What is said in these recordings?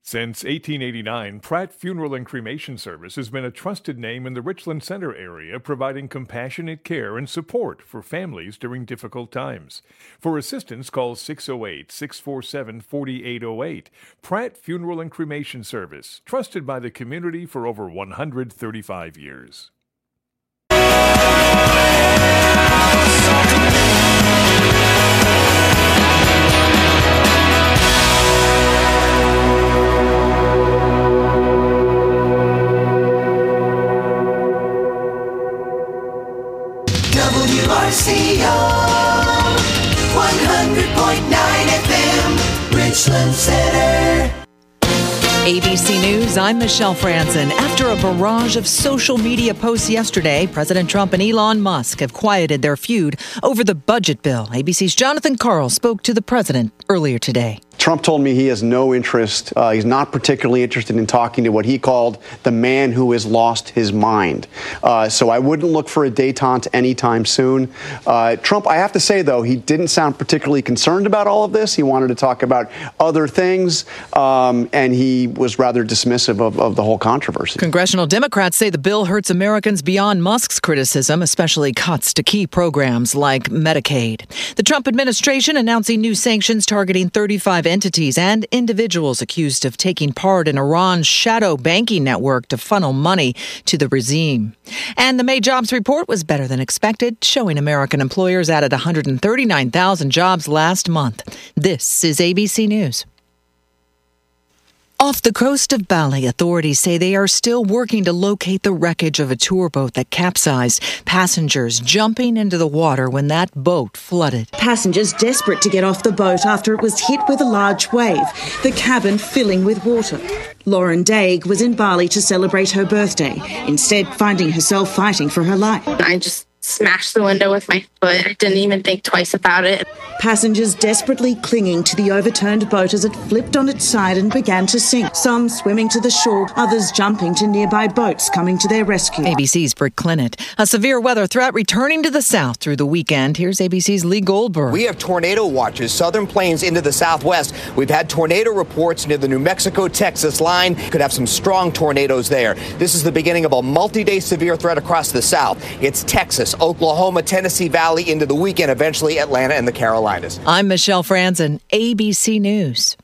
Since 1889, Pratt Funeral and Cremation Service has been a trusted name in the Richland Center area, providing compassionate care and support for families during difficult times. For assistance, call 608-647-4808. Pratt Funeral and Cremation Service, trusted by the community for over 135 years. WRCO 100.9 FM, Richland Center. ABC News, I'm Michelle Franzen. After a barrage of social media posts yesterday, President Trump and Elon Musk have quieted their feud over the budget bill. ABC's Jonathan Karl spoke to the president earlier today. Trump told me he has no interest. He's not particularly interested in talking to what he called the man who has lost his mind. So I wouldn't look for a détente anytime soon. Trump, I have to say, though, he didn't sound particularly concerned about all of this. He wanted to talk about other things, and he was rather dismissive of the whole controversy. Congressional Democrats say the bill hurts Americans beyond Musk's criticism, especially cuts to key programs like Medicaid. The Trump administration announcing new sanctions targeting 35 entities and individuals accused of taking part in Iran's shadow banking network to funnel money to the regime. And the May jobs report was better than expected, showing American employers added 139,000 jobs last month. This is ABC News. Off the coast of Bali, authorities say they are still working to locate the wreckage of a tour boat that capsized, passengers jumping into the water when that boat flooded. Passengers desperate to get off the boat after it was hit with a large wave, the cabin filling with water. Lauren Daig was in Bali to celebrate her birthday, instead finding herself fighting for her life. I just smashed the window with my foot. I didn't even think twice about it. Passengers desperately clinging to the overturned boat as it flipped on its side and began to sink. Some swimming to the shore, others jumping to nearby boats coming to their rescue. ABC's Britt Clinton. A severe weather threat returning to the south through the weekend. Here's ABC's Lee Goldberg. We have tornado watches, southern plains into the southwest. We've had tornado reports near the New Mexico-Texas line. Could have some strong tornadoes there. This is the beginning of a multi-day severe threat across the south. It's Texas, Oklahoma, Tennessee Valley into the weekend, eventually Atlanta and the Carolinas. I'm Michelle Franzen, ABC News.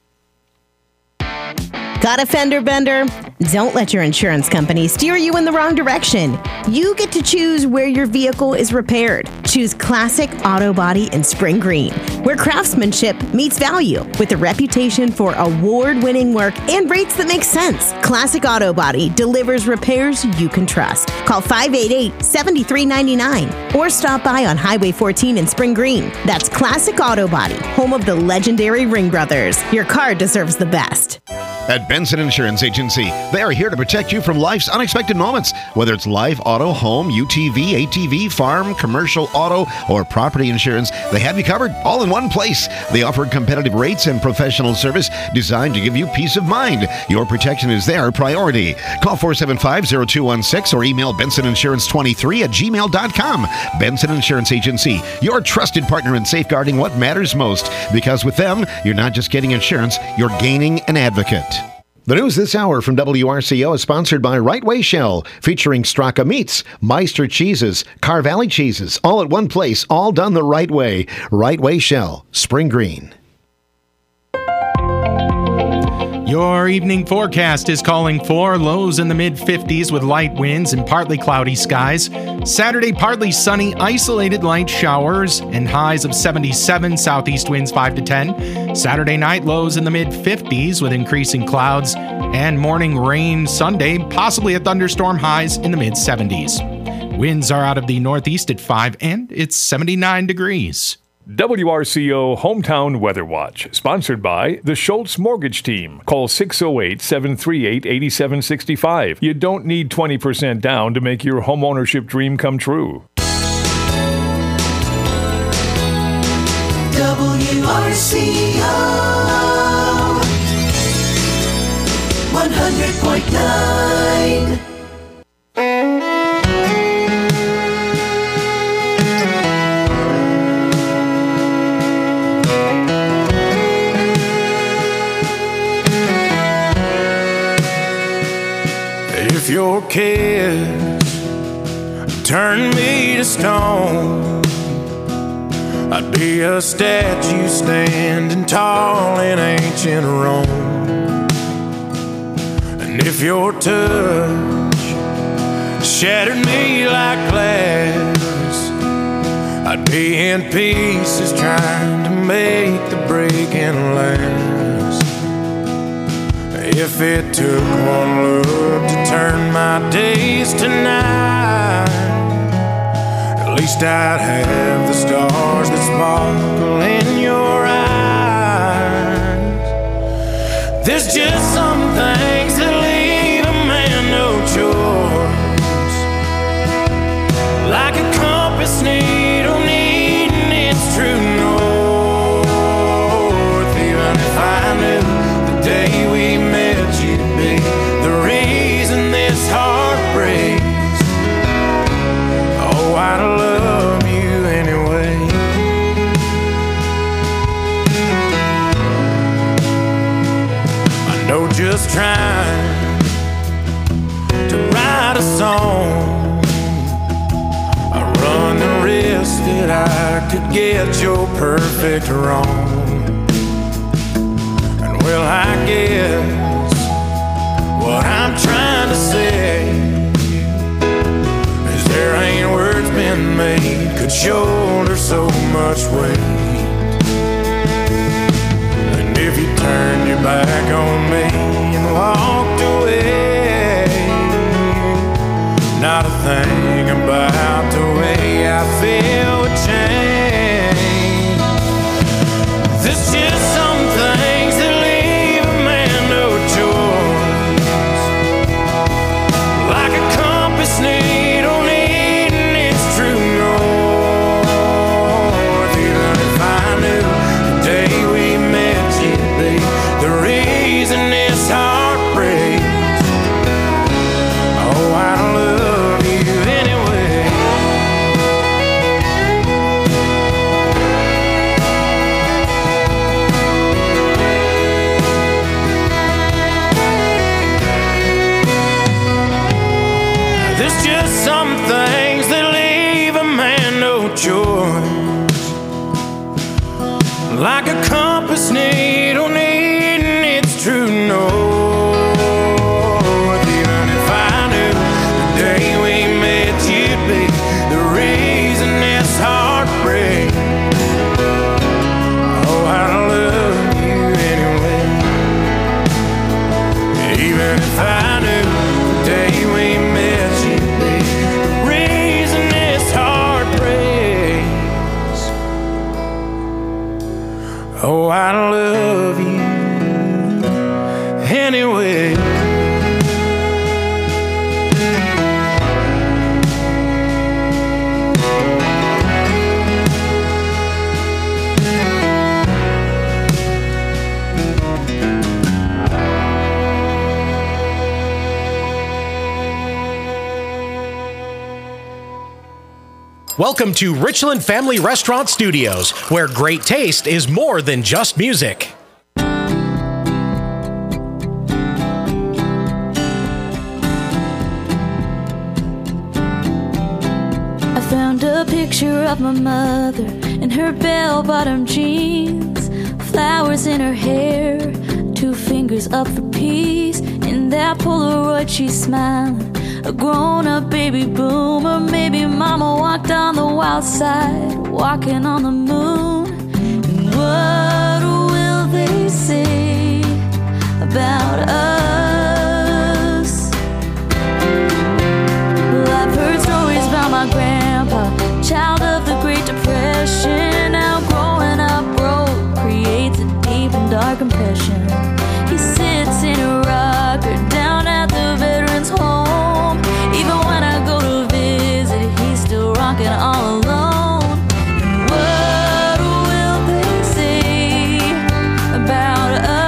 Got a fender bender? Don't let your insurance company steer you in the wrong direction. You get to choose where your vehicle is repaired. Choose Classic Auto Body in Spring Green, where craftsmanship meets value with a reputation for award-winning work and rates that make sense. Classic Auto Body delivers repairs you can trust. Call 588-7399 or stop by on Highway 14 in Spring Green. That's Classic Auto Body, home of the legendary Ring Brothers. Your car deserves the best. At Benson Insurance Agency, they are here to protect you from life's unexpected moments. Whether it's life, auto, home, UTV, ATV, farm, commercial, auto, or property insurance, they have you covered all in one place. They offer competitive rates and professional service designed to give you peace of mind. Your protection is their priority. Call 475-0216 or email bensoninsurance23@gmail.com. Benson Insurance Agency, your trusted partner in safeguarding what matters most. Because with them, you're not just getting insurance, you're gaining an advocate. The news this hour from WRCO is sponsored by Right Way Shell, featuring Straka Meats, Meister Cheeses, Car Valley Cheeses, all at one place, all done the right way. Right Way Shell, Spring Green. Your evening forecast is calling for lows in the mid-50s with light winds and partly cloudy skies. Saturday, partly sunny, isolated light showers and highs of 77, southeast winds 5 to 10. Saturday night, lows in the mid-50s with increasing clouds and morning rain Sunday, possibly a thunderstorm, highs in the mid-70s. Winds are out of the northeast at 5 and it's 79 degrees. WRCO Hometown Weather Watch, sponsored by the Schultz Mortgage Team. Call 608-738-8765. You don't need 20% down to make your homeownership dream come true. WRCO 100.9. your kiss turned me to stone, I'd be a statue standing tall in ancient Rome. And if your touch shattered me like glass, I'd be in pieces trying to make the breaking last. If it took one look to turn my days to night, at least I'd have the stars that sparkle in your eyes. There's just some things that leave a man no choice, like a compass needle needing its true north. Even if I knew the day we met you'd be the reason this heart breaks, oh, I'd love you anyway. I know just trying to write a song, I run the risk that I could get your perfect wrong. And well, I guess what I'm trying to say is there ain't words been made could shoulder so much weight. And if you turned your back on me and walked away, not a thing about the way I feel would change. There's just some things that leave a man no choice, like a compass needle needing its true north. Even if I knew the day we met you'd be the reason this heart breaks, oh, I love you anyway. There's just some things that leave a man no choice, like a compass needle needing its true north. Even if I knew the day we met you'd be the reason this heart breaks, oh, I love you anyway. Even if I knew the day we met you'd be the reason this heart breaks, oh, I love you anyway. Welcome to Richland Family Restaurant Studios, where great taste is more than just music. I found a picture of my mother in her bell-bottom jeans, flowers in her hair, 2 fingers up for peace. In that Polaroid she's smiling, a grown-up baby boomer. Maybe mama walked on the wild side, walking on the moon. And what will they say about us? Well, I've heard stories about my grandpa, child of the Great Depression. How growing up broke creates a deep and dark impression. He sits in a rocker down at the veterans home. Even when I go to visit, he's still rocking all alone. And what will they say about us?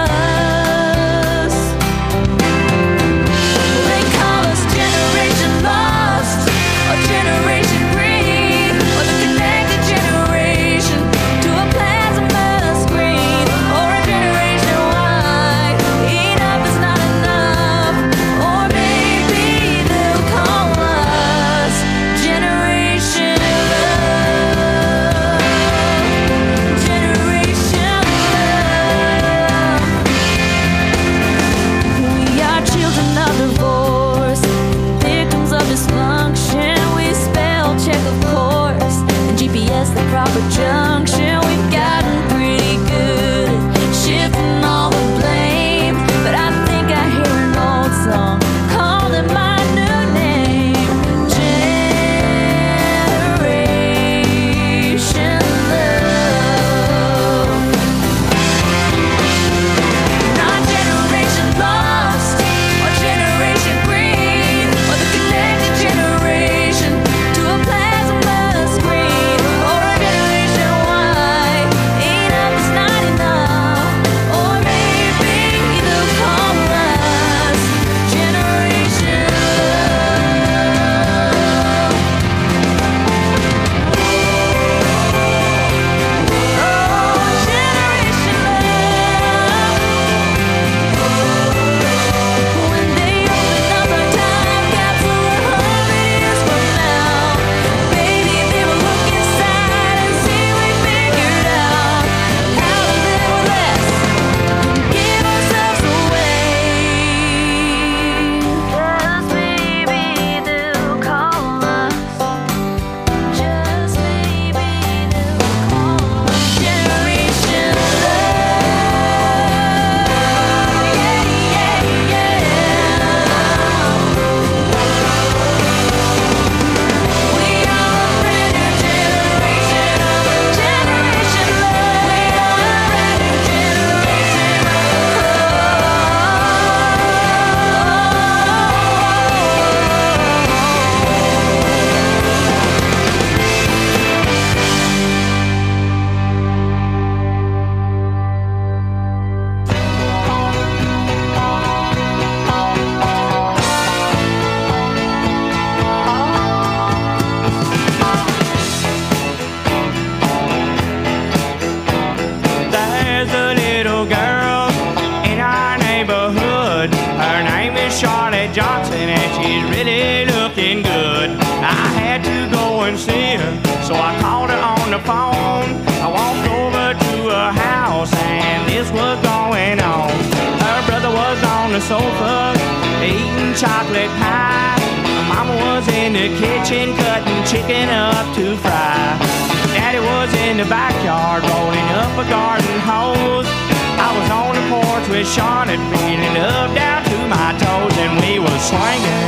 really looking good. I had to go and see her, so I called her on the phone. I walked over to her house and this was going on. Her brother was on the sofa eating chocolate pie. Mama was in the kitchen cutting chicken up to fry. Daddy was in the backyard rolling up a garden hose. I was on the porch with Charlotte feeling up down to my toes, and we were swinging.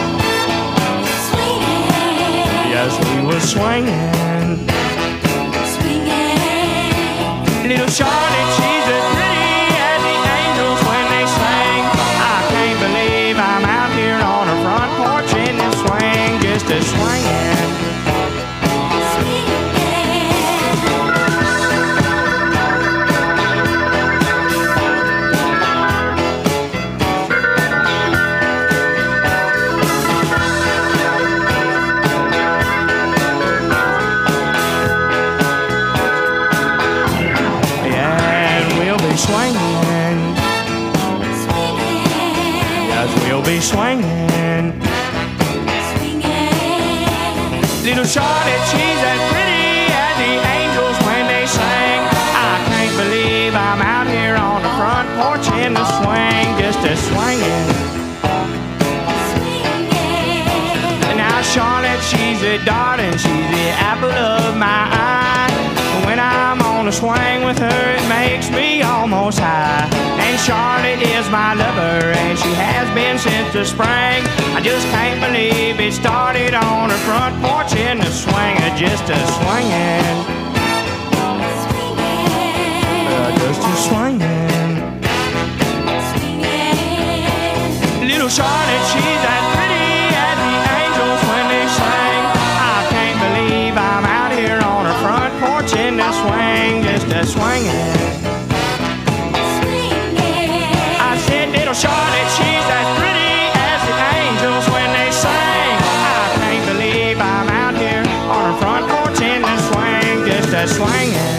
Yes, we were swinging. Little Charlotte, she's as pretty as the angels when they sing. I can't believe I'm out here on her front porch in the swing, just a swinging. Be swinging. Little Charlotte, she's as pretty as the angels when they sing. I can't believe I'm out here on the front porch in the swing, just a swinging. And now Charlotte, she's a darling, she's the apple of my eye. When I'm on a swing with her, it makes me almost high. And Charlotte is my lover, and she has been since the spring. I just can't believe it started on her front porch in the swing, just a swinging. Just a swinging. Little Charlotte, she's as pretty as the angels when they sing. I can't believe I'm out here on her front porch in the swing, just a swinging. Little Charlotte, she's as pretty as the angels when they sing. I can't believe I'm out here on her front porch in the swing, just a swinging.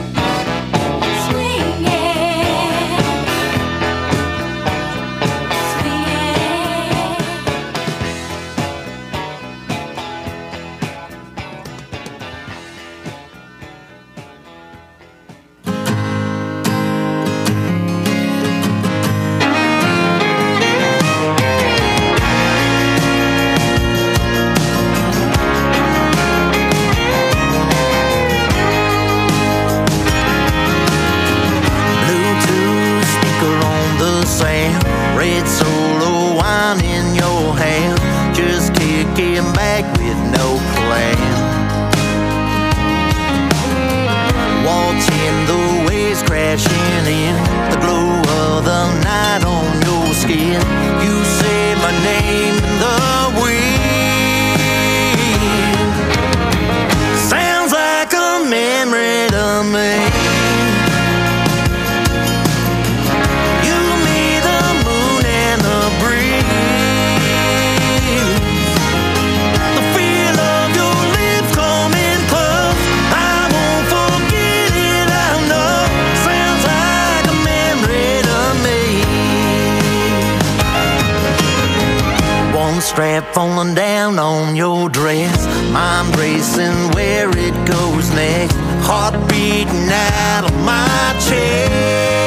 Strap falling down on your dress, mind racing where it goes next, heart beating out of my chest.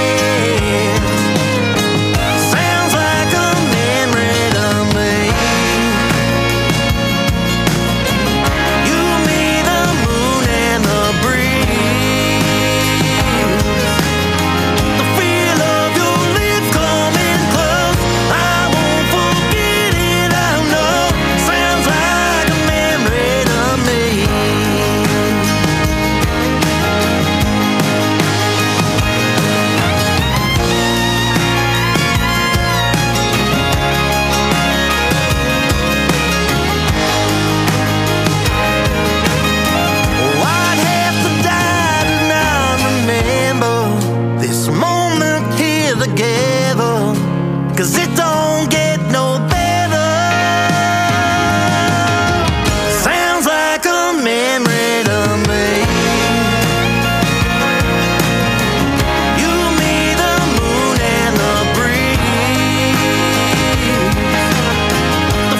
Sounds like a memory to me. You, me, the moon and the breeze. The feel of your lips coming close, I won't forget it. Sounds like a memory to me. The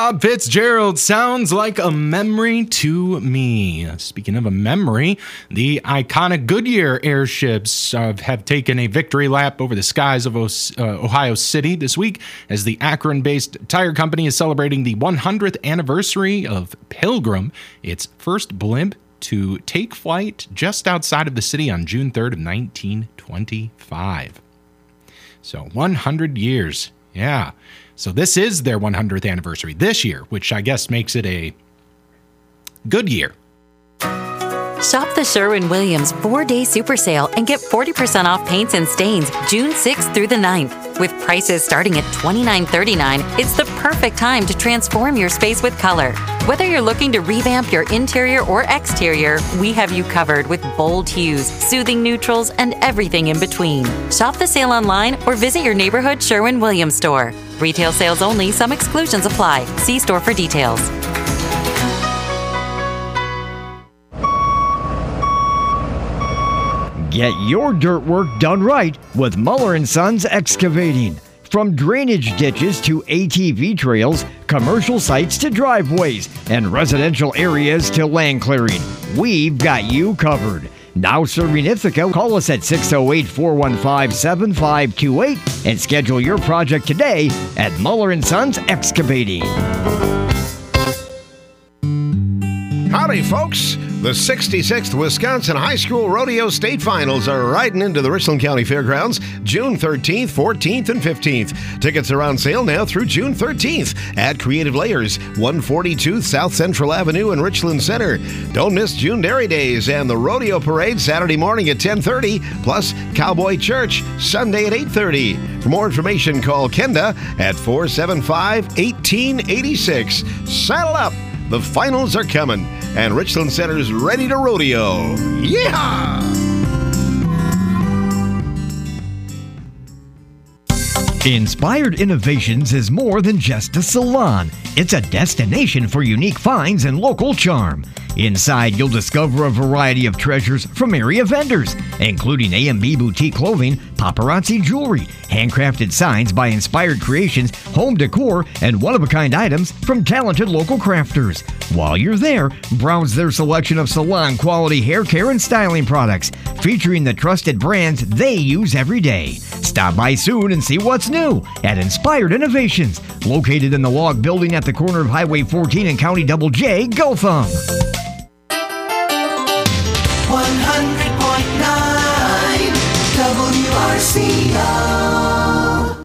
Bob Fitzgerald, Sounds Like a Memory to Me. Speaking of a memory, the iconic Goodyear airships have taken a victory lap over the skies of Ohio City this week as the Akron-based tire company is celebrating the 100th anniversary of Pilgrim, its first blimp to take flight just outside of the city on June 3rd of 1925. So 100 years. Yeah. So this is their 100th anniversary this year, which I guess makes it a good year. Shop the Sherwin-Williams 4-day super sale and get 40% off paints and stains June 6th through the 9th. With prices starting at $29.39, it's the perfect time to transform your space with color. Whether you're looking to revamp your interior or exterior, we have you covered with bold hues, soothing neutrals, and everything in between. Shop the sale online or visit your neighborhood Sherwin-Williams store. Retail sales only. Some exclusions apply. See store for details. Get your dirt work done right with Muller & Sons Excavating. From drainage ditches to ATV trails, commercial sites to driveways, and residential areas to land clearing, we've got you covered. Now serving Ithaca, call us at 608-415-7528 and schedule your project today at Muller & Sons Excavating. Howdy, folks. The 66th Wisconsin High School Rodeo State Finals are riding into the Richland County Fairgrounds June 13th, 14th, and 15th. Tickets are on sale now through June 13th at Creative Layers, 142 South Central Avenue in Richland Center. Don't miss June Dairy Days and the Rodeo Parade Saturday morning at 10:30, plus Cowboy Church Sunday at 8:30. For more information, call Kenda at 475-1886. Saddle up! The finals are coming, and Richland Center's ready to rodeo. Yeehaw! Inspired Innovations is more than just a salon. It's a destination for unique finds and local charm. Inside, you'll discover a variety of treasures from area vendors, including A&B Boutique Clothing, paparazzi jewelry, handcrafted signs by Inspired Creations, home decor, and one-of-a-kind items from talented local crafters. While you're there, browse their selection of salon-quality hair care and styling products, featuring the trusted brands they use every day. Stop by soon and see what's new at Inspired Innovations, located in the log building at the corner of Highway 14 and County Double J, Gotham. 100.9 WRCO.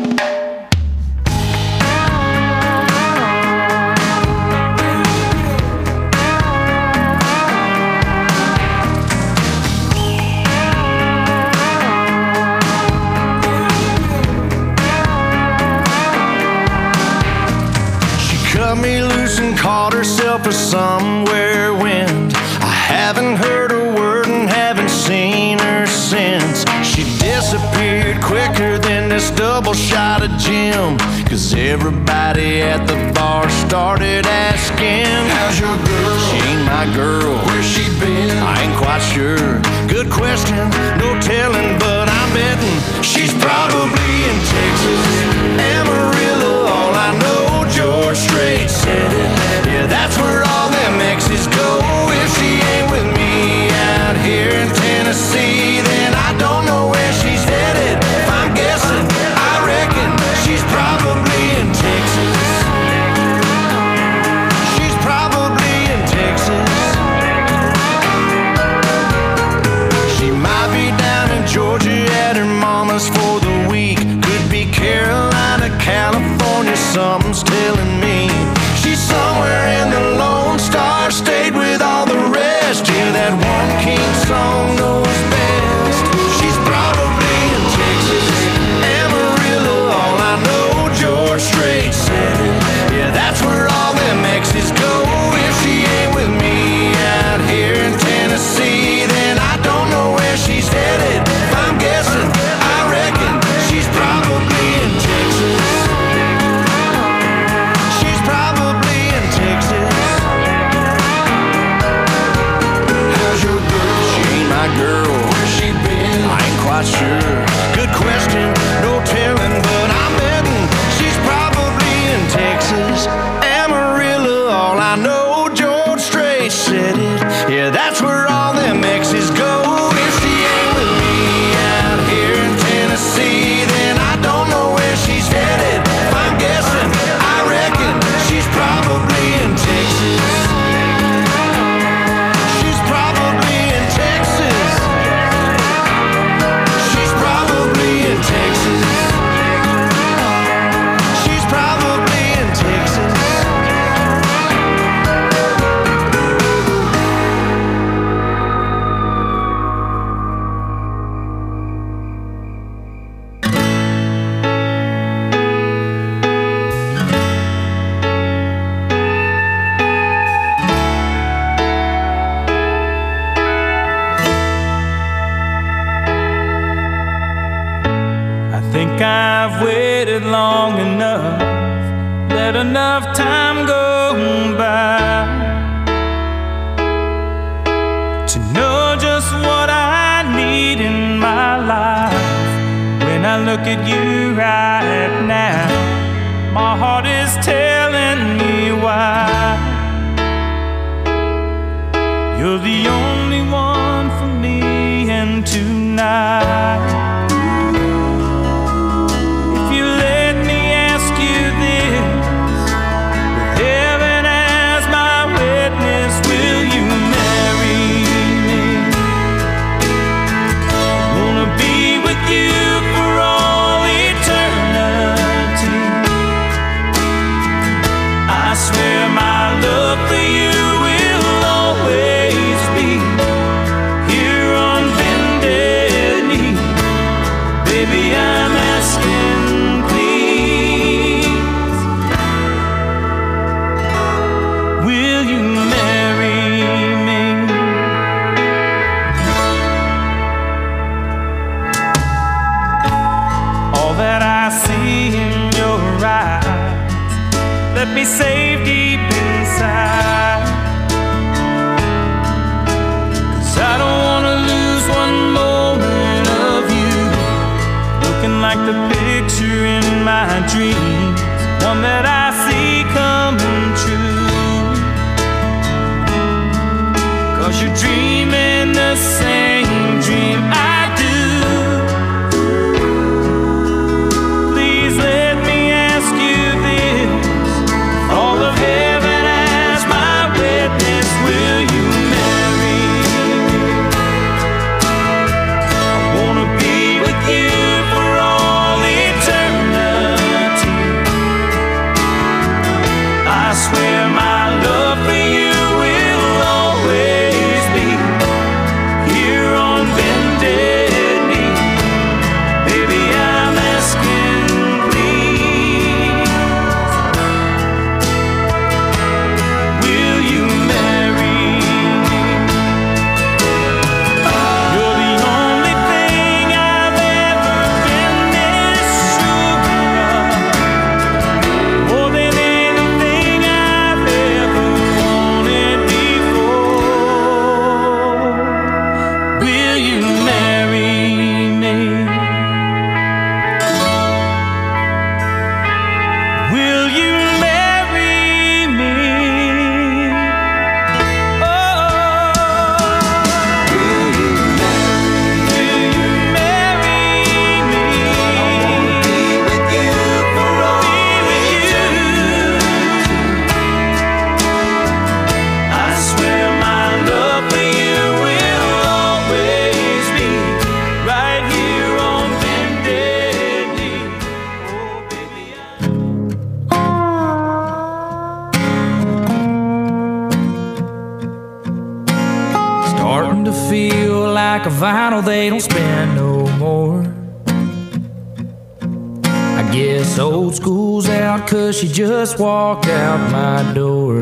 She cut me loose and caught herself a somewhere wind. I haven't heard a word and haven't seen her since. She disappeared quicker than this double shot of gin. Cause everybody at the bar started asking, how's your girl? She ain't my girl. Where's she been? I ain't quite sure. Good question, no telling, but I'm betting she's probably in Texas, Amarillo. All I know, George Strait said it. Yeah, that's where all them exes go. If she ain't with me out here in Tennessee, then I don't know where she's headed. If I'm guessing, I reckon she's probably in Texas. She's probably in Texas. She might be down in Georgia at her mama's for the week. Could be Carolina, California, something's telling me. She's somewhere in the Lone Star State with all the rest. Yeah, that one king song knows best. She's probably in Texas, Amarillo. All I know, George Strait said it. Yeah, that's where all them exes go. If she ain't with me out here in Tennessee, then I don't know where she's headed. If I'm guessing, I reckon she's probably in Texas. Think I've waited long enough, let enough time go by to know just what I need in my life. When I look at you right now, my heart is telling me why. You're the only one for me, and tonight, if you let me ask you this, with heaven as my witness, will you marry me? I wanna be with you for all eternity. I swear my love for you will always be here on bended knee. Baby, I'm asking, please, will you marry me? All that I see in your eyes, let me save deep inside. 'Cause I don't wanna lose one moment of you, looking like the picture in my dreams, one that I see coming true. 'Cause you're dreaming the same dream I do. Please let me ask you this, all of heaven as my witness, will you marry me? I wanna be with you for all eternity. I swear my love for you will always be here on bended knee. Baby, I'm asking, please, will you marry me? You're the only thing I've ever been this sure of, more than anything I've ever wanted before. Will you marry me? Will you marry me? Oh, will you marry me? I wanna be with you for all eternity. I swear my love for you will always be right here on bended knee. Oh, baby, starting to feel like a vinyl they don't spin no more. I guess old school's out 'cause she just walked out my door.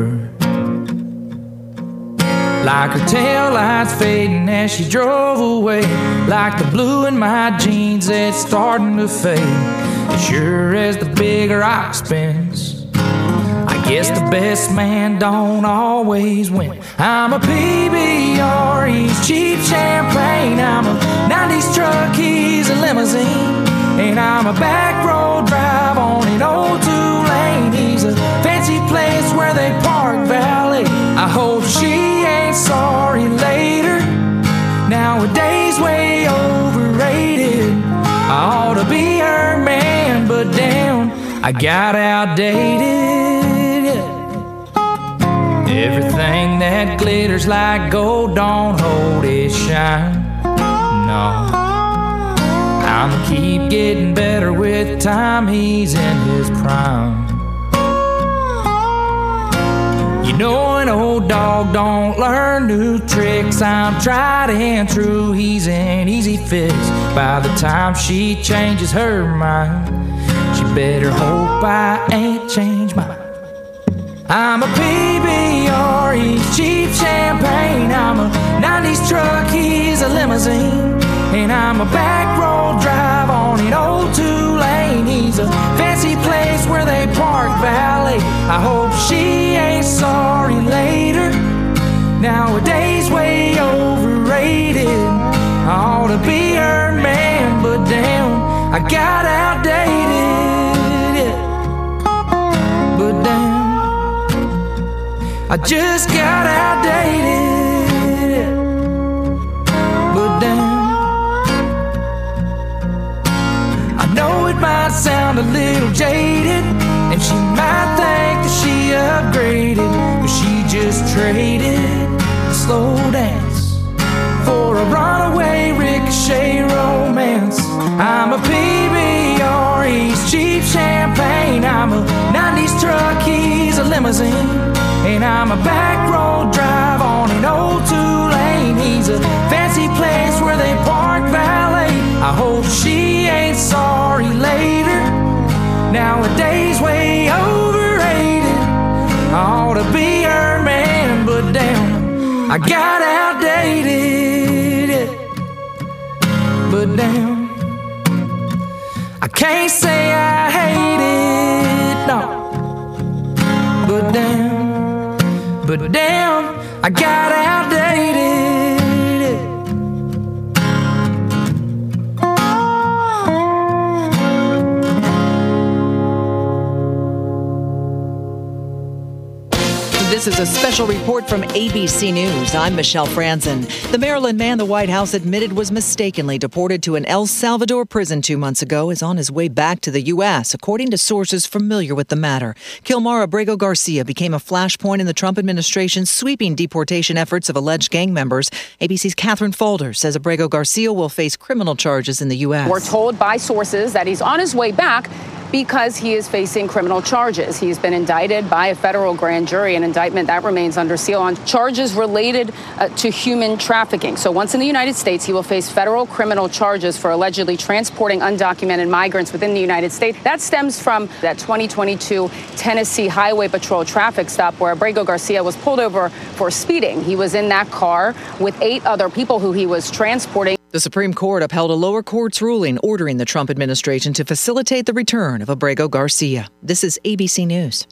Like her tail lights fading as she drove away, like the blue in my jeans that's starting to fade. As sure as the bigger rock spins, I guess the best man don't always win. I'm a PBR, he's cheap champagne. I'm a 90s truck, he's a limousine. And I'm a back road drive on an old 2-lane. He's a fancy place where they park valet. I hope she ain't sorry later. Nowadays way overrated. I ought to be her man, but damn, I got outdated. Everything that glitters like gold don't hold its shine. No, I'ma keep getting better with time. He's in his prime. You know an old dog don't learn new tricks. I'm tried and true. He's an easy fix. By the time she changes her mind, she better hope I ain't changed mine. I'm a PBR, he's cheap champagne. I'm a 90s truck, he's a limousine. And I'm a back road drive on an old 2 I got outdated, yeah. But damn, I just got outdated, yeah. But damn, I know it might sound a little jaded, and she might think that she upgraded, but she just traded the slow dance for a runaway ricochet romance. I'm a PBR, he's cheap champagne. I'm a 90s truck, he's a limousine. And I'm a back road drive on an old two-lane. He's a fancy place where they park valet. I hope she ain't sorry later. Nowadays way overrated. I ought to be her man, but damn, I got outdated, yeah. But damn, I can't say I hate it, no. But damn, I got outdated. This is a special report from ABC News. I'm Michelle Franzen. The Maryland man the White House admitted was mistakenly deported to an El Salvador prison 2 months ago is on his way back to the U.S., according to sources familiar with the matter. Kilmar Abrego Garcia became a flashpoint in the Trump administration's sweeping deportation efforts of alleged gang members. ABC's Catherine Falder says Abrego Garcia will face criminal charges in the U.S. We're told by sources that he's on his way back because he is facing criminal charges. He's been indicted by a federal grand jury, an indictment that remains under seal on charges related to human trafficking. So once in the United States, he will face federal criminal charges for allegedly transporting undocumented migrants within the United States. That stems from that 2022 Tennessee Highway Patrol traffic stop where Abrego Garcia was pulled over for speeding. He was in that car with 8 other people who he was transporting. The Supreme Court upheld a lower court's ruling ordering the Trump administration to facilitate the return of Abrego Garcia. This is ABC News.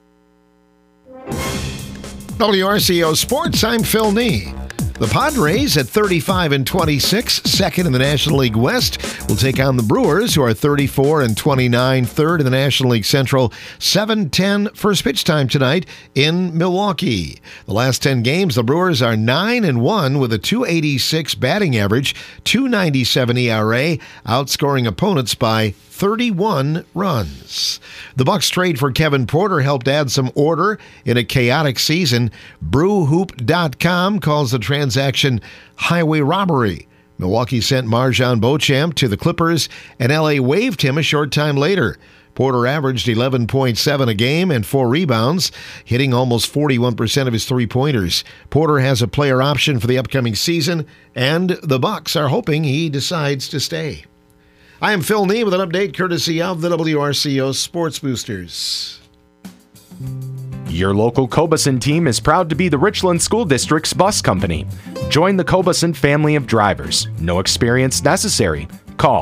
WRCO Sports, I'm Phil Nee. The Padres at 35-26, second in the National League West, will take on the Brewers, who are 34-29, third in the National League Central. 7:10 first pitch time tonight in Milwaukee. The last 10 games, the Brewers are 9-1 with a .286 batting average, .297 ERA, outscoring opponents by 31 runs. The Bucs trade for Kevin Porter helped add some order in a chaotic season. BrewHoop.com calls the transaction highway robbery. Milwaukee sent Marjan Beauchamp to the Clippers, and LA waived him a short time later. Porter averaged 11.7 a game and 4 rebounds, hitting almost 41% of his three-pointers. Porter has a player option for the upcoming season, and the Bucs are hoping he decides to stay. I am Phil Nee with an update courtesy of the WRCO Sports Boosters. Your local Cobeson team is proud to be the Richland School District's bus company. Join the Cobeson family of drivers. No experience necessary. Call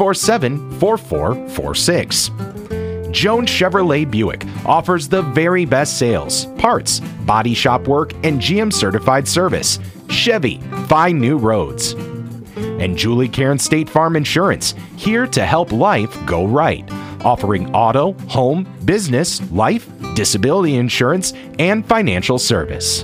647-4446. Jones Chevrolet Buick offers the very best sales, parts, body shop work, and GM certified service. Chevy, find new roads. And Julie Cairn State Farm Insurance, here to help life go right. Offering auto, home, business, life, disability insurance, and financial service.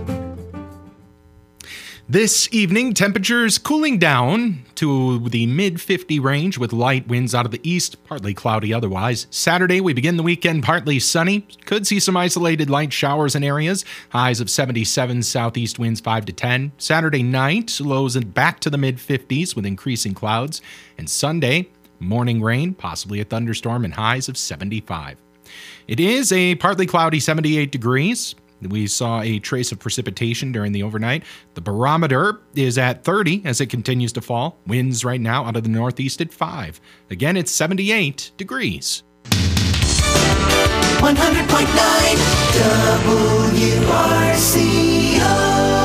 This evening, temperatures cooling down to the mid-50 range with light winds out of the east, partly cloudy otherwise. Saturday, we begin the weekend partly sunny. Could see some isolated light showers in areas. Highs of 77, southeast winds 5 to 10. Saturday night, lows back to the mid-50s with increasing clouds. And Sunday, morning rain, possibly a thunderstorm, and highs of 75. It is a partly cloudy 78 degrees. We saw a trace of precipitation during the overnight. The barometer is at 30 as it continues to fall. Winds right now out of the northeast at 5. Again, it's 78 degrees. 100.9 WRCO.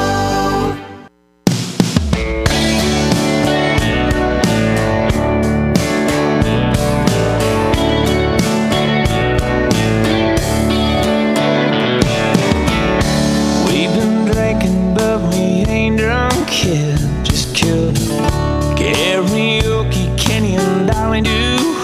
Just killed karaoke, Kenny and Dolly do.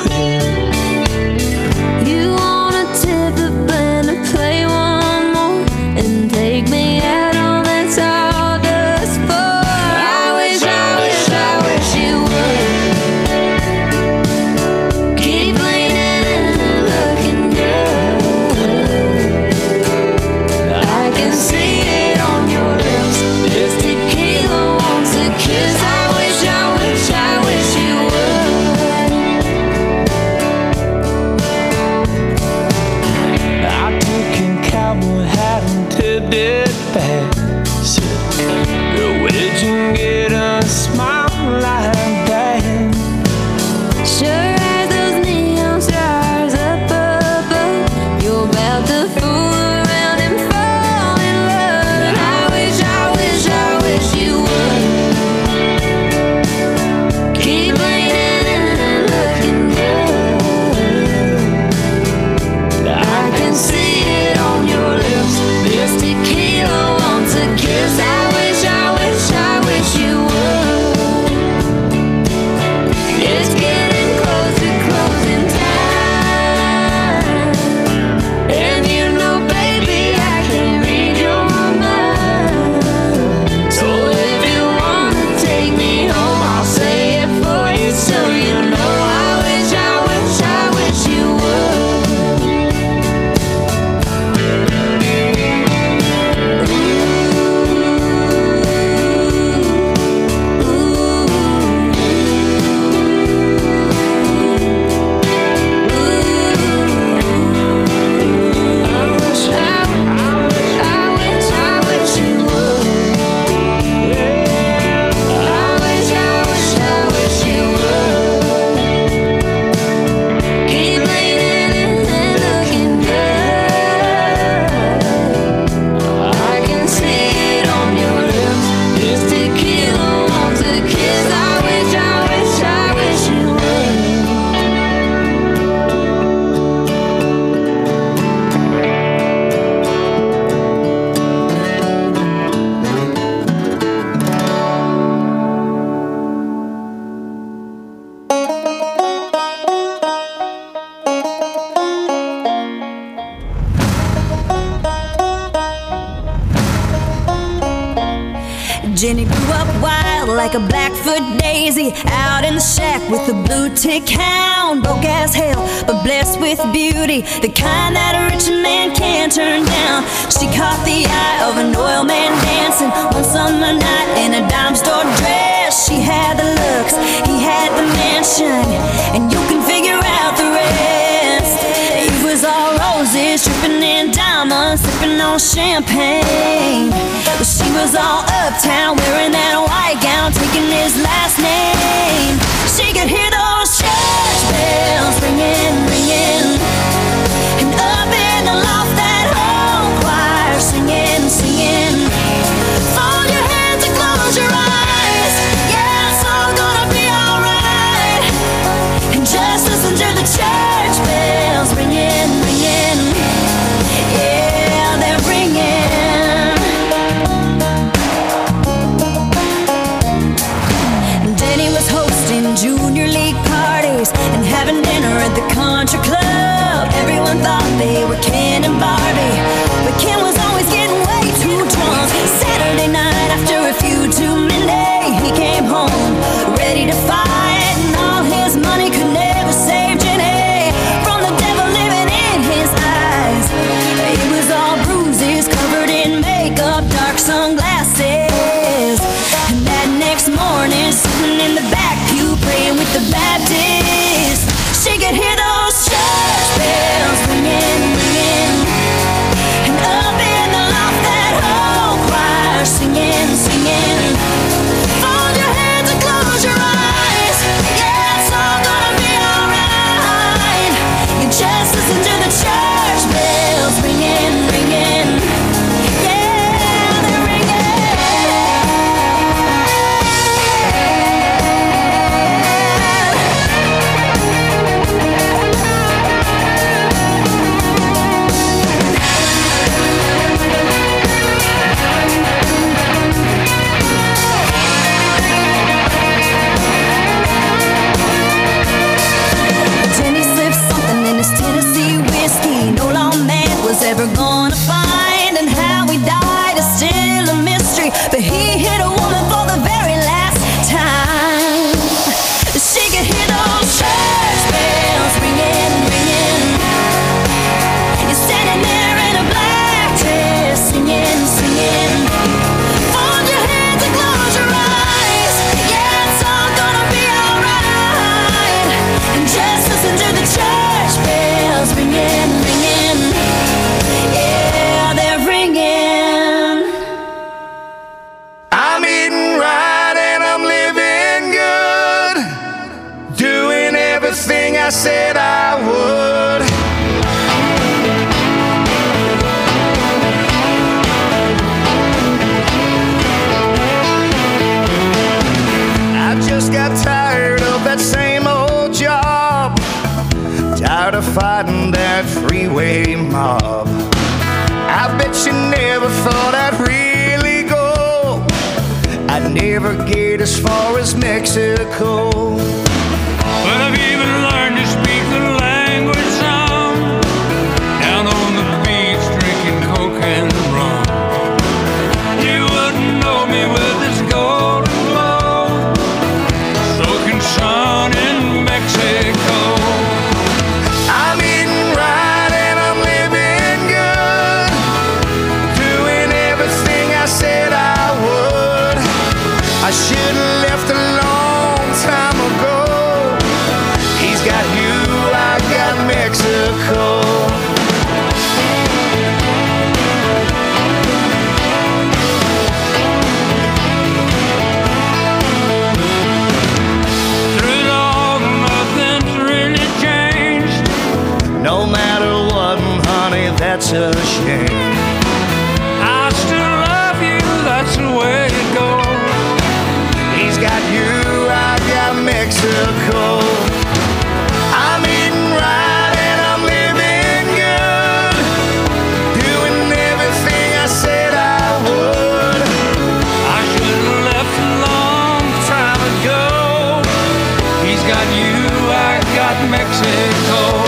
Jenny grew up wild like a Blackfoot daisy, out in the shack with a blue tick hound. Broke as hell, but blessed with beauty, the kind that a rich man can't turn down. She caught the eye of an oil man dancing one summer night in a dime store dress. She had the looks, he had the mansion, and you can figure out the rest. It was all roses, dripping in diamonds, sipping on champagne. But she was all uptown, wearing that white gown, taking his last name. She could hear those church bells ringing, ringing, and up in the loft that whole choir singing, singing. Fold your hands and close your eyes, yeah, it's all gonna be alright. And just listen to the church bells ringing, ringing, yeah, they're ringing. Denny was hosting junior league parties and having dinner at the country club. Everyone thought they were Ken and Barbie, but Ken was always getting way too drunk. Saturday night after a few too many, he came home ready to fight, and all his money could never save Jenny from the devil living in his eyes. It was all bruises, covered in makeup, dark sunglasses, and that next morning, sitting in the back pew praying with the Baptists, she could hear those church bells ringing, ringing, and up in the loft that whole choir singing, singing. Fold your hands and close your eyes, yeah, it's all gonna be alright. You just listen to the church bells ringing, ringing, yeah, they're ringing. Jenny slipped something in his Tennessee whiskey no lawman was ever gonna find, and how he died is still a mystery, but he hit a woman for the very last time. She could hear those church bells ringing, ringing. You're standing there in a black dress, singing, singing. Fold your hands and close your eyes, yeah, it's all gonna be alright. And just listen to the church bells ringing, ringing, yeah, they're ringing. I'm eating right and I'm living good, doing everything I said I would. I just got tired of that same old job, tired of fighting that freeway mob. I bet you never thought I'd really go, I'd never get as far as Mexico. But I've even learned to speak the language some, down on the beach drinking coke and rum. You wouldn't know me with this golden glow, soaking sun in Mexico. I'm eating right and I'm living good, doing everything I said I would. I should have left a long time ago. He's got you, I got Mexico. Through it all, nothing's really changed. No matter what, honey, that's a shame. I still love you, that's the way it goes. He's got you, I got Mexico. I'm eating right and I'm living good, doing everything I said I would. I should have left a long time ago. He's got you, I got Mexico.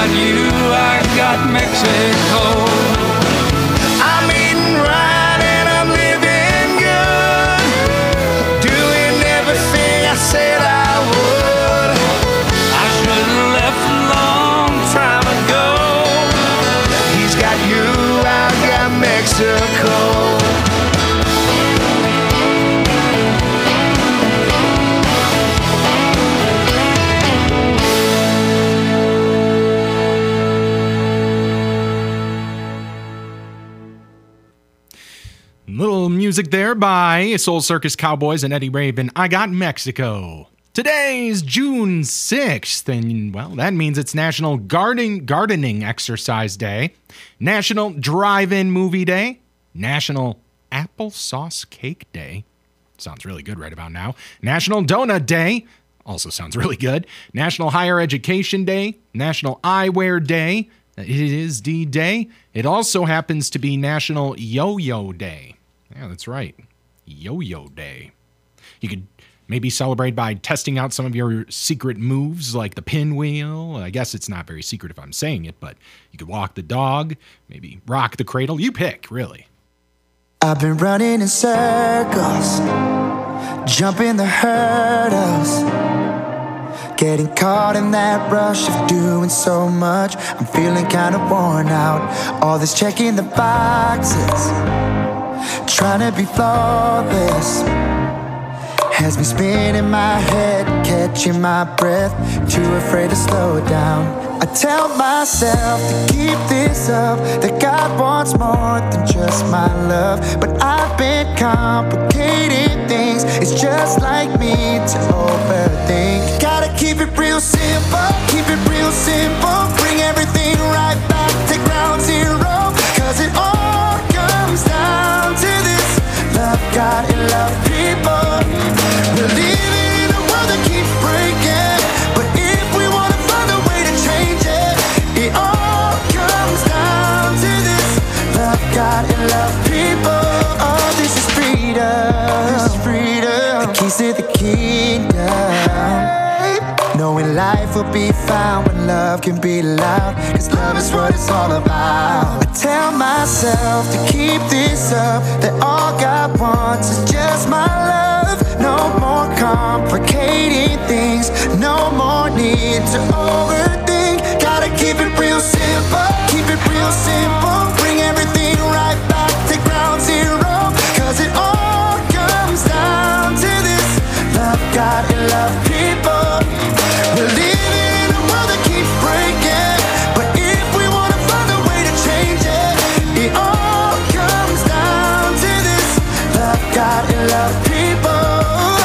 got you, I got Mexico. I'm eating right and I'm living good, doing everything I said I would. I should have left a long time ago. He's got you, I got Mexico. Little music there by Soul Circus Cowboys and Eddie Raven. I got Mexico. Today's June 6th, and well, that means it's National Gardening Exercise Day, National Drive-In Movie Day, National Applesauce Cake Day. Sounds really good right about now. National Donut Day. Also sounds really good. National Higher Education Day, National Eyewear Day. It is D-Day. It also happens to be National Yo-Yo Day. Yeah, that's right. Yo-Yo Day. You could maybe celebrate by testing out some of your secret moves like the pinwheel. I guess it's not very secret if I'm saying it, but you could walk the dog, maybe rock the cradle. You pick, really. I've been running in circles, jumping the hurdles, getting caught in that rush of doing so much. I'm feeling kind of worn out. All this checking the boxes, trying to be flawless, has me spinning my head, catching my breath, too afraid to slow down. I tell myself to keep this up, that God wants more than just my love. But I've been complicating things, it's just like me to overthink. Gotta keep it real simple, keep it real simple, bring everything right back to ground zero. Cause it all comes down to this: love God and love people. We're living in a world that keeps breaking, but if we wanna find a way to change it, it all comes down to this: love God and love people. Oh, this is freedom, this is freedom. The keys to the kingdom. Knowing life will be found when love can be loud, cause love is what it's all about. I tell myself to keep this up, that all God wants is just my love. No more complicating things, no more need to overthink. Gotta keep it real simple, keep it real simple, bring everything right back to ground zero. Cause it all comes down to this: love God and love people. We're living in a world that keeps breaking, but if we wanna find a way to change it, it all comes down to this: love God and love people.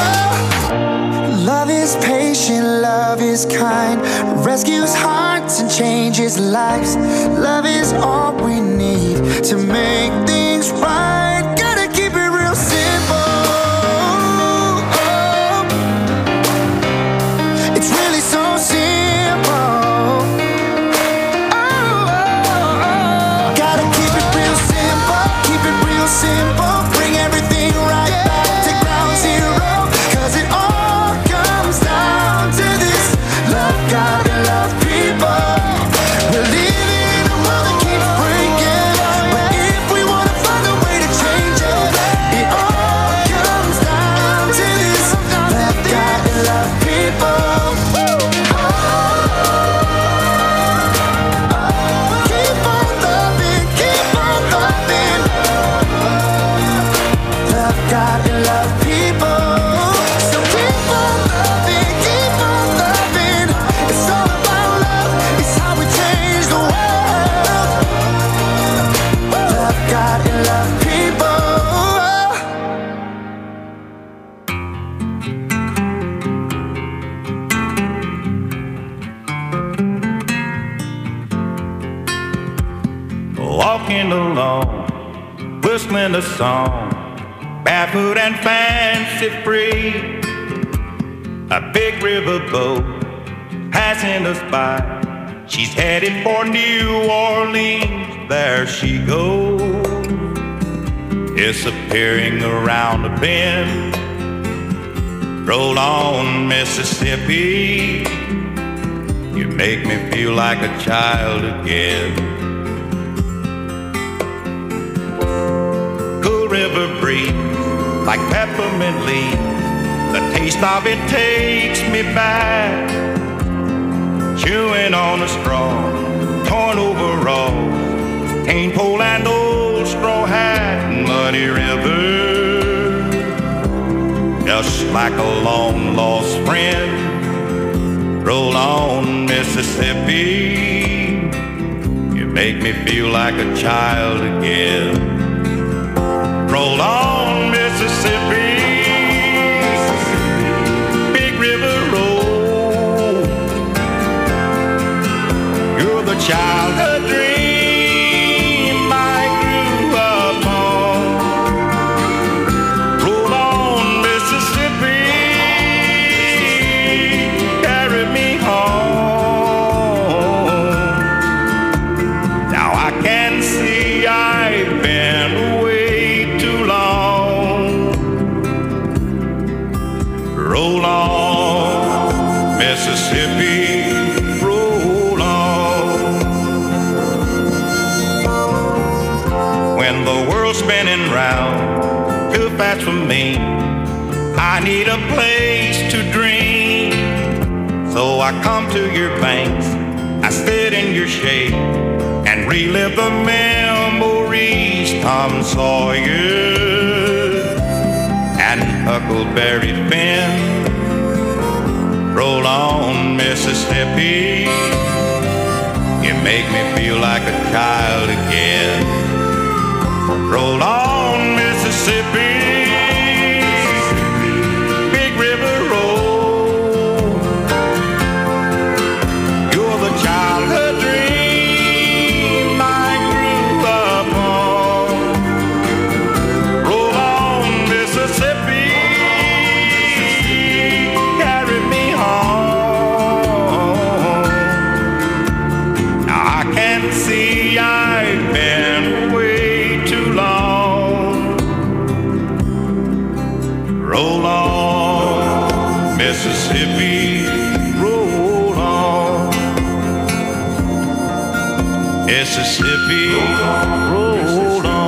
Love is patient, love is kind, rescues hearts and changes lives. Love is all we need to make things right. Gotta keep it real simple. It's really so simple. Gotta keep it real simple, keep it real simple, bring everything right back to ground zero. Cause it all comes down to this: love God and love people. We're living in a world that keeps breaking, but if we wanna find a way to change it, it all comes down to this: love God and love people. Keep on loving, keep on loving. Love God and love people. So keep on loving, keep on loving. It's all about love, it's how we change the world. Love God and love people. Walking alone, whistling a song, barefoot and fancy free. A big river boat passing us by. She's headed for New Orleans, there she goes, disappearing around a bend. Roll on, Mississippi, you make me feel like a child again. Cool river breeze, like peppermint leaves. The taste of it takes me back. Chewing on a straw, torn overalls, cane pole and old straw hat, muddy river, just like a long lost friend. Roll on, Mississippi, you make me feel like a child again. Roll on, Mississippi, big river roll. You're the childhood dream I grew up on. Roll on, Mississippi, carry me home. Now I can see I've been away too long. Roll on, Mississippi, roll on. When the world's spinning round too fast for me, I need a place to dream. So I come to your banks, I sit in your shade and relive the memories. Tom Sawyer and Huckleberry Finn. Roll on, Mississippi, you make me feel like a child again. Roll on, Mississippi, big river roll. You're the childhood dream I grew up on. Roll on, Mississippi, carry me home. Now I can see I've been way too long. Roll on, Mississippi, roll on. Mississippi, roll on.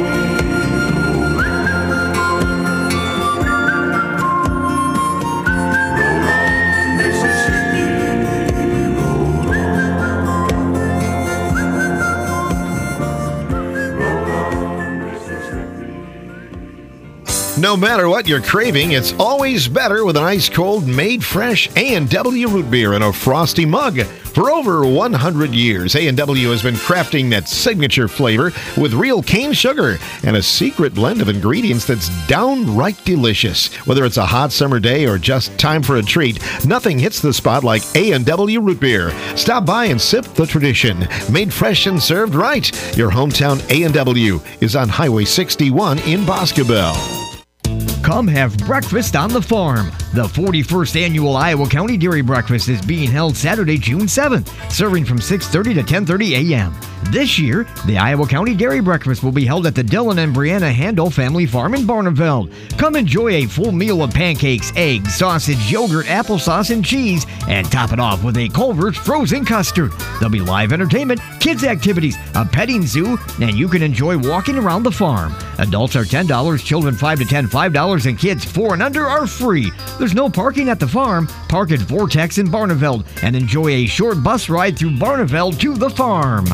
No matter what you're craving, it's always better with an ice-cold, made-fresh A&W root beer in a frosty mug. For over 100 years, A&W has been crafting that signature flavor with real cane sugar and a secret blend of ingredients that's downright delicious. Whether it's a hot summer day or just time for a treat, nothing hits the spot like A&W root beer. Stop by and sip the tradition. Made fresh and served right. Your hometown A&W is on Highway 61 in Boscobel. Come have breakfast on the farm. The 41st Annual Iowa County Dairy Breakfast is being held Saturday, June 7th, serving from 6:30 to 10:30 a.m. This year, the Iowa County Dairy Breakfast will be held at the Dylan and Brianna Handel Family Farm in Barneveld. Come enjoy a full meal of pancakes, eggs, sausage, yogurt, applesauce, and cheese, and top it off with a Culver's frozen custard. There'll be live entertainment, kids activities, a petting zoo, and you can enjoy walking around the farm. Adults are $10, children 5 to 10, $5, and kids 4 and under are free. There's no parking at the farm. Park at Vortex in Barneveld and enjoy a short bus ride through Barneveld to the farm.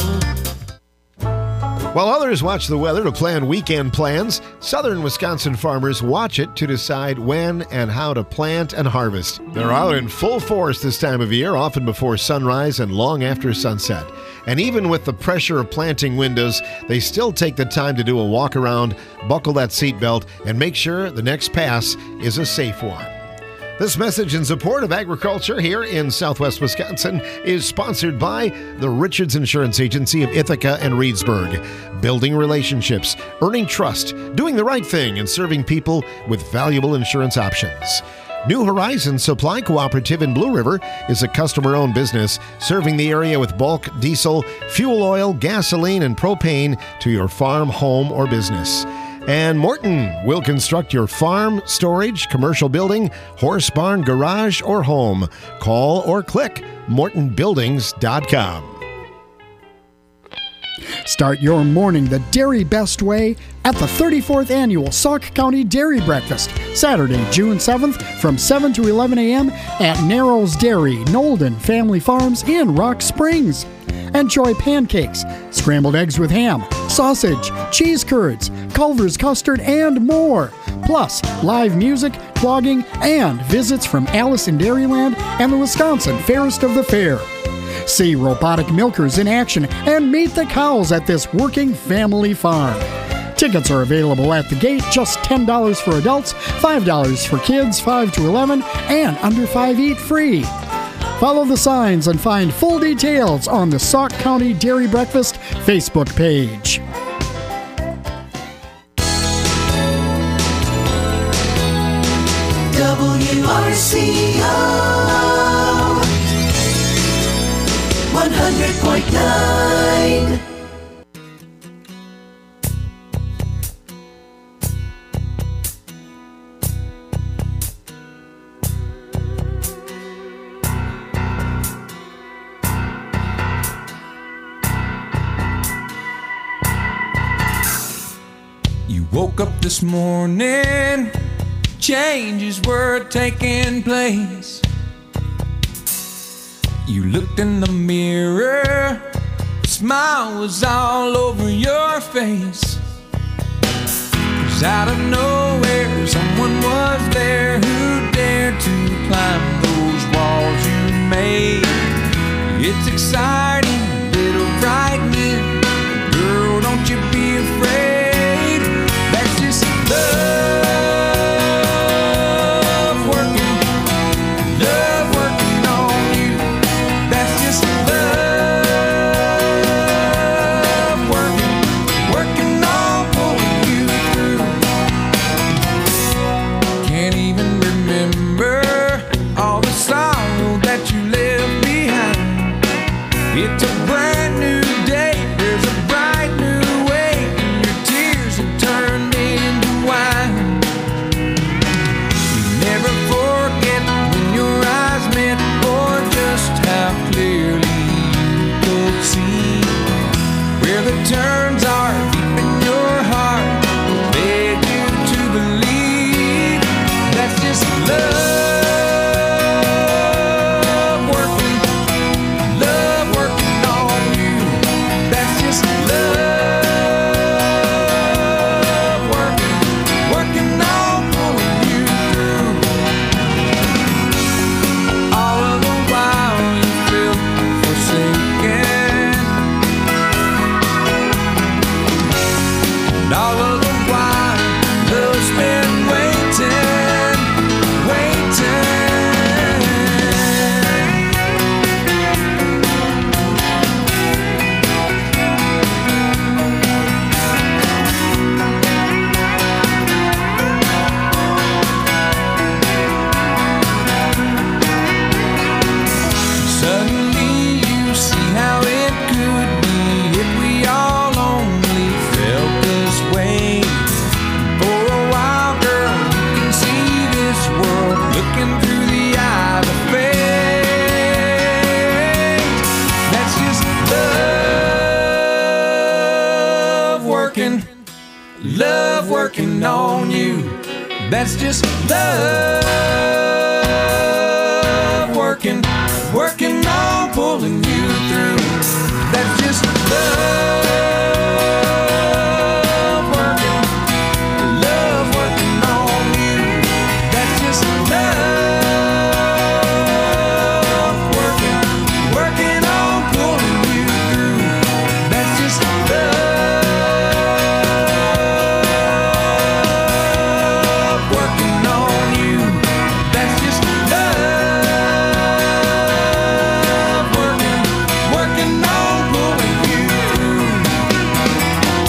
While others watch the weather to plan weekend plans, southern Wisconsin farmers watch it to decide when and how to plant and harvest. They're out in full force this time of year, often before sunrise and long after sunset. And even with the pressure of planting windows, they still take the time to do a walk around, buckle that seatbelt, and make sure the next pass is a safe one. This message in support of agriculture here in Southwest Wisconsin is sponsored by the Richards Insurance Agency of Ithaca and Reedsburg. Building relationships, earning trust, doing the right thing, and serving people with valuable insurance options. New Horizons Supply Cooperative in Blue River is a customer-owned business serving the area with bulk diesel, fuel oil, gasoline, and propane to your farm, home, or business. And Morton will construct your farm, storage, commercial building, horse barn, garage, or home. Call or click mortonbuildings.com. Start your morning the Dairy Best way at the 34th Annual Sauk County Dairy Breakfast, Saturday, June 7th from 7 to 11 a.m. at Narrows Dairy, Nolden Family Farms in Rock Springs. Enjoy pancakes, scrambled eggs with ham, sausage, cheese curds, Culver's custard, and more. Plus, live music, blogging, and visits from Alice in Dairyland and the Wisconsin Fairest of the Fair. See robotic milkers in action and meet the cows at this working family farm. Tickets are available at the gate, just $10 for adults, $5 for kids 5 to 11, and under 5 eat free. Follow the signs and find full details on the Sauk County Dairy Breakfast Facebook page. WRCO 100.9. You woke up this morning, changes were taking place. You looked in the mirror, a smile was all over your face. 'Cause out of nowhere, someone was there who dared to climb those walls you made. It's exciting, a little frightening. Girl, don't you be afraid. That's just love working on you. That's just love working on pulling you through. Can't even remember all the sorrow that you left behind. It's a brand new day, there's a bright new way, and your tears have turned into wine. You never forget when your eyes met, or just how clearly you could see where the turns are deep in your heart. Beg you to believe that's just love working on you. That's just love working on pulling you through. All of the while you feel forsaken, and all of the while love's been waiting. Suddenly you see how it could be if we all only felt this way. For a while, girl, you can see this world looking through the eyes of faith. That's just love working on you. That's just love working on pulling you through. That's just love working on you. That's just love working on pulling you through. That's just love working on you. That's just love working on pulling you through.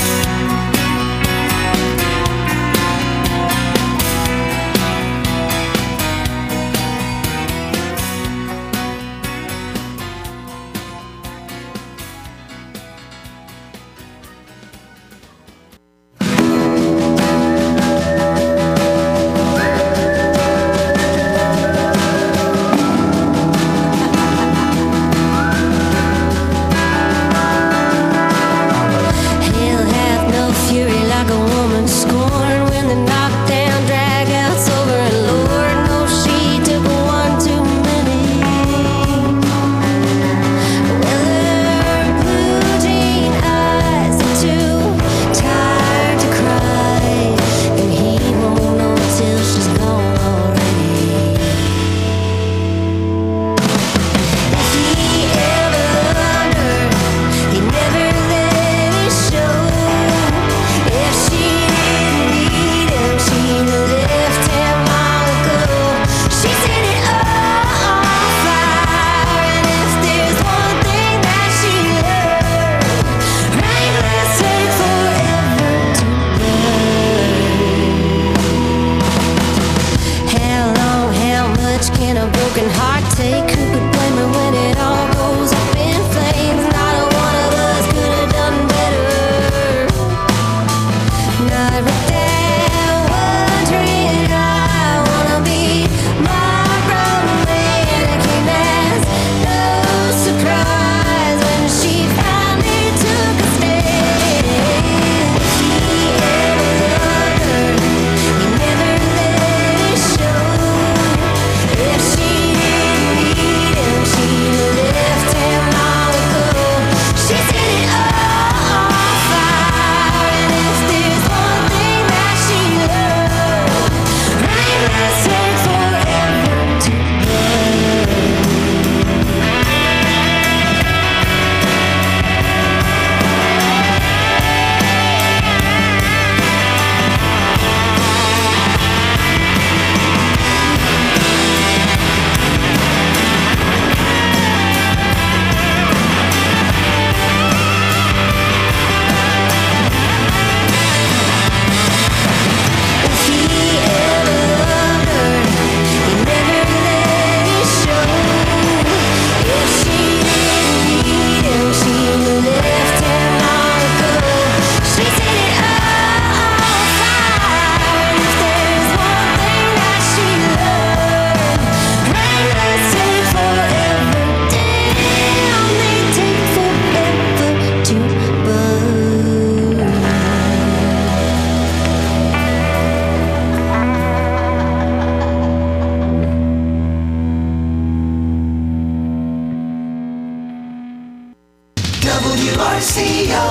WRCO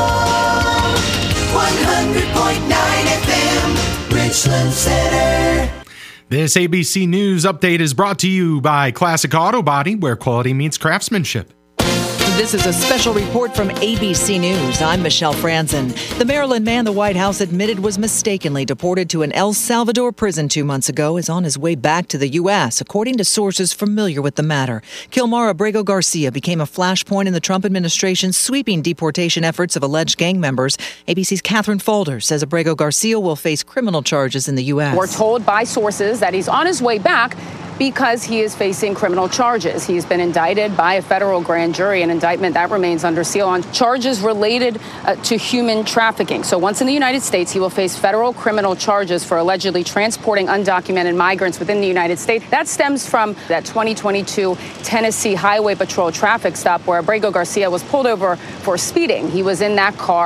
100.9 FM, Richland Center. This ABC News update is brought to you by Classic Auto Body, where quality meets craftsmanship. This is a special report from ABC News. I'm Michelle Franzen. The Maryland man the White House admitted was mistakenly deported to an El Salvador prison 2 months ago is on his way back to the U.S., according to sources familiar with the matter. Kilmar Abrego Garcia became a flashpoint in the Trump administration's sweeping deportation efforts of alleged gang members. ABC's Catherine Falder says Abrego Garcia will face criminal charges in the U.S. We're told by sources that he's on his way back because he is facing criminal charges. He's been indicted by a federal grand jury, an indictment that remains under seal on charges related to human trafficking. So once in the United States, he will face federal criminal charges for allegedly transporting undocumented migrants within the United States. That stems from that 2022 Tennessee Highway Patrol traffic stop where Abrego Garcia was pulled over for speeding. He was in that car